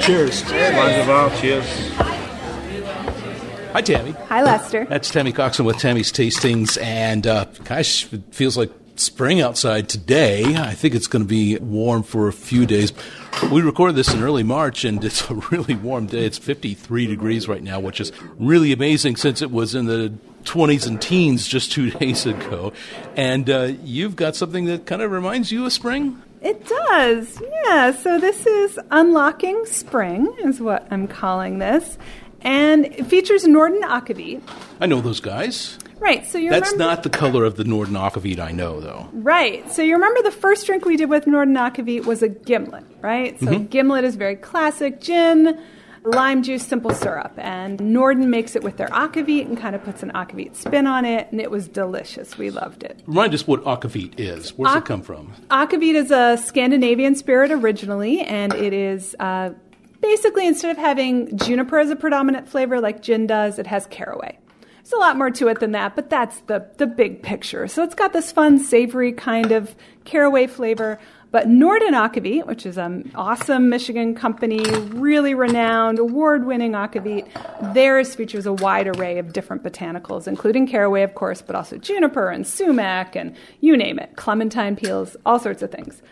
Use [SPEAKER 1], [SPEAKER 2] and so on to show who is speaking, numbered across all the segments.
[SPEAKER 1] Cheers.
[SPEAKER 2] Cheers.
[SPEAKER 1] Hi, Tammy.
[SPEAKER 3] Hi, Lester.
[SPEAKER 1] That's Tammy Coxon with Tammy's Tastings. And, gosh, it feels like spring outside today. I think it's going to be warm for a few days. We recorded this in early March, and it's a really warm day. It's 53 degrees right now, which is really amazing since it was in the 20s and teens just 2 days ago. And you've got something that kind of reminds you of spring?
[SPEAKER 3] It does, yeah. So this is Unlocking Spring is what I'm calling this. And it features Norden Akavit.
[SPEAKER 1] I know those guys.
[SPEAKER 3] Right, so
[SPEAKER 1] That's not the color of the Norden Akavit I know, though.
[SPEAKER 3] Right, so you remember the first drink we did with Norden Akavit was a gimlet, right? So gimlet is very classic gin, lime juice, simple syrup. And Norden makes it with their Akavit and kind of puts an Akavit spin on it, and it was delicious. We loved it.
[SPEAKER 1] Remind us what Akavit is. Where does it come from?
[SPEAKER 3] Akavit is a Scandinavian spirit originally, and it is basically, instead of having juniper as a predominant flavor like gin does, it has caraway. There's a lot more to it than that, but that's the big picture. So it's got this fun, savory kind of caraway flavor. But Norden Akavit, which is an awesome Michigan company, really renowned, award-winning Akavit, theirs features a wide array of different botanicals, including caraway, of course, but also juniper and sumac and you name it, clementine peels, all sorts of things.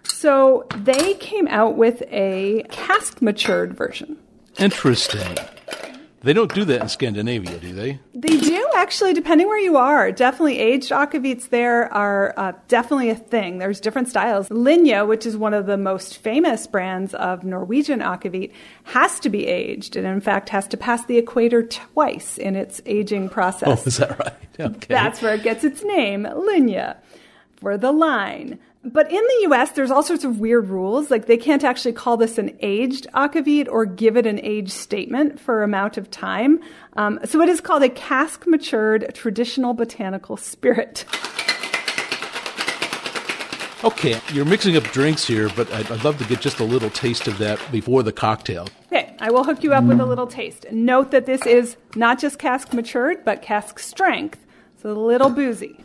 [SPEAKER 3] So they came out with a cask-matured version.
[SPEAKER 1] Interesting. They don't do that in Scandinavia, do they?
[SPEAKER 3] They do, actually, depending where you are. Definitely aged Akavits there are definitely a thing. There's different styles. Linja, which is one of the most famous brands of Norwegian Akavit, has to be aged, and in fact has to pass the equator twice in its aging process.
[SPEAKER 1] Oh, is that right? Okay.
[SPEAKER 3] That's where it gets its name, Linja, for the line. But in the U.S., there's all sorts of weird rules. Like, they can't actually call this an aged Akavit or give it an age statement for amount of time. So it is called a cask-matured traditional botanical spirit.
[SPEAKER 1] Okay, you're mixing up drinks here, but I'd love to get just a little taste of that before the cocktail.
[SPEAKER 3] Okay, I will hook you up with a little taste. Note that this is not just cask-matured, but cask strength, so a little boozy.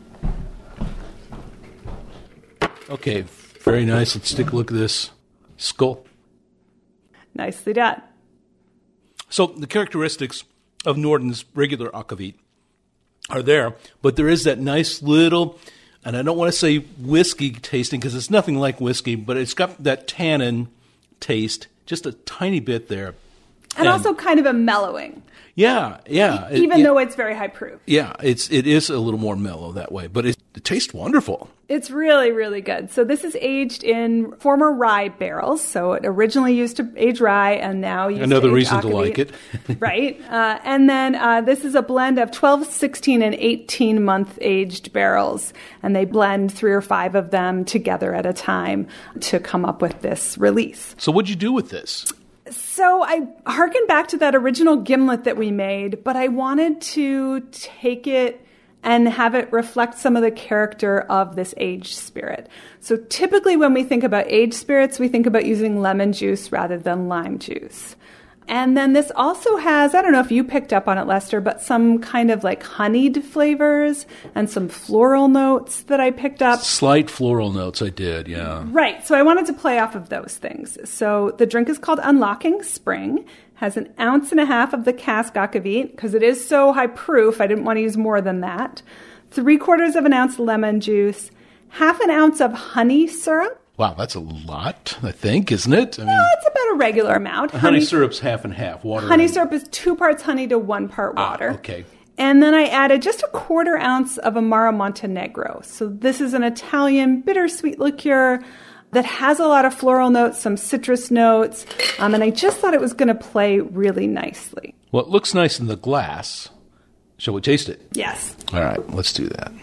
[SPEAKER 1] Okay, very nice. Let's take a look at this. Skull.
[SPEAKER 3] Nicely done.
[SPEAKER 1] So the characteristics of Norden's regular Akavit are there, but there is that nice little, and I don't want to say whiskey tasting because it's nothing like whiskey, but it's got that tannin taste, just a tiny bit there.
[SPEAKER 3] And also kind of a mellowing.
[SPEAKER 1] Yeah.
[SPEAKER 3] Even though it's very high proof.
[SPEAKER 1] Yeah, it is a little more mellow that way, but it tastes wonderful.
[SPEAKER 3] It's really, really good. So this is aged in former rye barrels. So it originally used to age rye and now used
[SPEAKER 1] another
[SPEAKER 3] to age
[SPEAKER 1] reason
[SPEAKER 3] Akavit.
[SPEAKER 1] to like it.
[SPEAKER 3] Right. And then this is a blend of 12, 16, and 18-month aged barrels. And they blend 3 or 5 of them together at a time to come up with this release.
[SPEAKER 1] So what'd you do with this?
[SPEAKER 3] So I harkened back to that original gimlet that we made, but I wanted to take it and have it reflect some of the character of this aged spirit. So typically when we think about aged spirits, we think about using lemon juice rather than lime juice. And then this also has, I don't know if you picked up on it, Lester, but some kind of like honeyed flavors and some floral notes that I picked up.
[SPEAKER 1] Slight floral notes, I did, yeah.
[SPEAKER 3] Right, so I wanted to play off of those things. So the drink is called Unlocking Spring, has 1.5 ounces of the cask Akavit, because it is so high proof, I didn't want to use more than that. 3/4 of an ounce lemon juice, 1/2 ounce of honey syrup.
[SPEAKER 1] Wow, that's a lot, I think, isn't it? I mean,
[SPEAKER 3] No, it's about a regular amount.
[SPEAKER 1] honey syrup's half and half. Water.
[SPEAKER 3] Honey syrup is 2 parts honey to 1 part water.
[SPEAKER 1] Okay.
[SPEAKER 3] And then I added just 1/4 ounce of Amaro Montenegro. So this is an Italian bittersweet liqueur that has a lot of floral notes, some citrus notes, and I just thought it was going to play really nicely.
[SPEAKER 1] Well, it looks nice in the glass. Shall we taste it?
[SPEAKER 3] Yes.
[SPEAKER 1] All right, let's do that.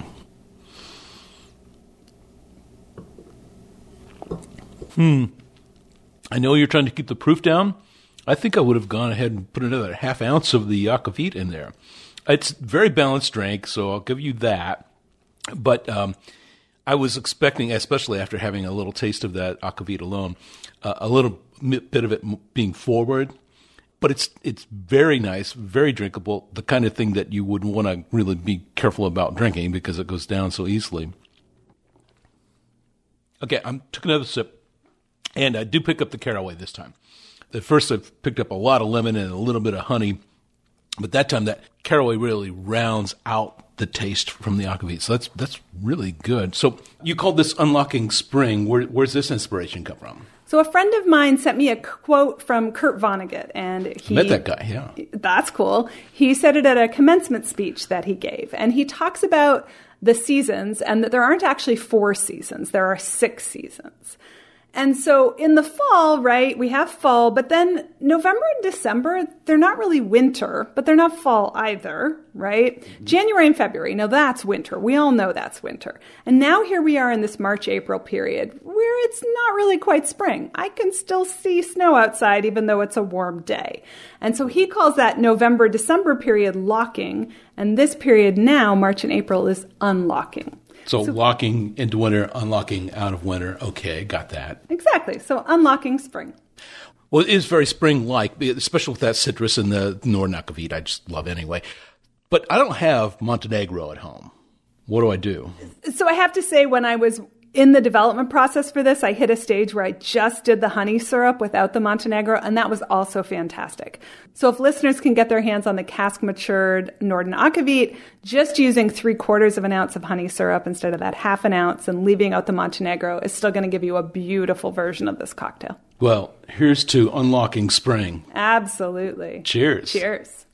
[SPEAKER 1] I know you're trying to keep the proof down. I think I would have gone ahead and put another 1/2 ounce of the Akavit in there. It's very balanced drink, so I'll give you that. But I was expecting, especially after having a little taste of that Akavit alone, a little bit of it being forward. But it's very nice, very drinkable, the kind of thing that you would want to really be careful about drinking because it goes down so easily. Okay, I took another sip, and I do pick up the caraway this time. At first, I picked up a lot of lemon and a little bit of honey, but that time that caraway really rounds out the taste from the aquavit. So that's really good. So you called this Unlocking Spring. Where's this inspiration come from?
[SPEAKER 3] So a friend of mine sent me a quote from Kurt Vonnegut, and he
[SPEAKER 1] met that guy. Yeah,
[SPEAKER 3] that's cool. He said it at a commencement speech that he gave, and he talks about the seasons and that there aren't actually 4 seasons; there are 6 seasons. And so in the fall, right, we have fall, but then November and December, they're not really winter, but they're not fall either, right? Mm-hmm. January and February, now that's winter. We all know that's winter. And now here we are in this March-April period where it's not really quite spring. I can still see snow outside even though it's a warm day. And so he calls that November-December period locking, and this period now, March and April, is unlocking.
[SPEAKER 1] So locking into winter, unlocking out of winter. Okay, got that.
[SPEAKER 3] Exactly. So unlocking spring.
[SPEAKER 1] Well, it is very spring-like, especially with that citrus and the Norden aquavit. I just love anyway. But I don't have Montenegro at home. What do I do? So
[SPEAKER 3] I have to say, when I was in the development process for this, I hit a stage where I just did the honey syrup without the Montenegro, and that was also fantastic. So if listeners can get their hands on the cask-matured Norden aquavit, just using 3/4 of an ounce of honey syrup instead of that 1/2 ounce and leaving out the Montenegro is still going to give you a beautiful version of this cocktail.
[SPEAKER 1] Well, here's to unlocking spring.
[SPEAKER 3] Absolutely.
[SPEAKER 1] Cheers.
[SPEAKER 3] Cheers.